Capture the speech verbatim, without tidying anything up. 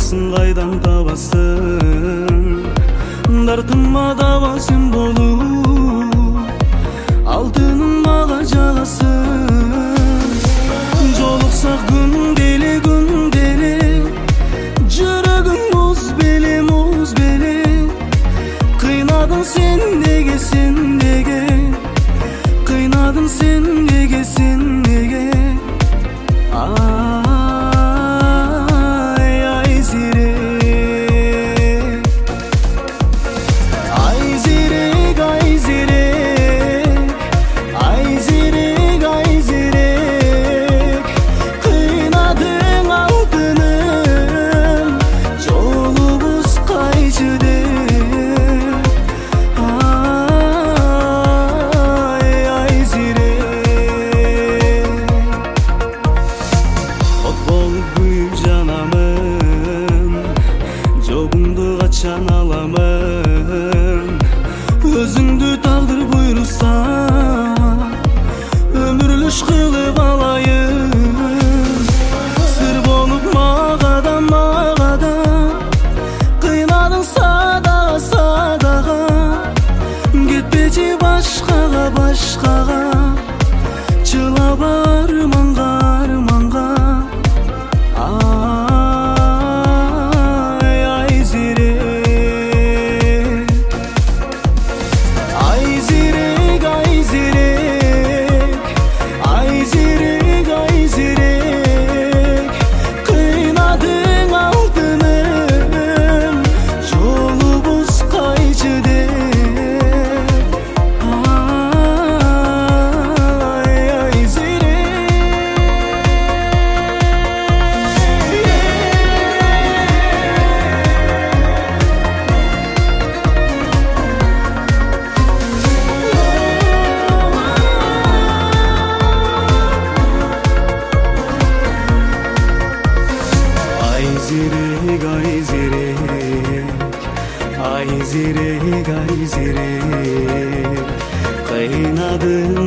Кайдасын кайдан табасың, дартыма даба сен болуп, алтыным мага жагасың. Жолуксак күнделе күнделе, жүрөгүм муз беле муз беле. Кыйнадың сен неге сен неге, кыйнадың сен неге сен неге. Ай ай зирек, ай зирек, ай зирек, ай зирек, ай зирек. Кыйнадың алтыным, жолубуз кайчы деп. Ай ай зирек, от болуп күйүп жанамын, жогуңду качан аламын. Өзүңдү тагдыр буйруса, өмүрлүш кылып алайын. Сыр болуп мага да мага да, кыйнадың садага садага. Кетпечи башкага башкага, чылап арманга арманга. Ай ай зирек, ай зирек, ай зирек, ай зирек, ай зирек. Кыйнадың алтыным, жолубуз кайчы деп. Ай ай зирек, ай зирек, ай зирек, ай зирек. Кыйнадың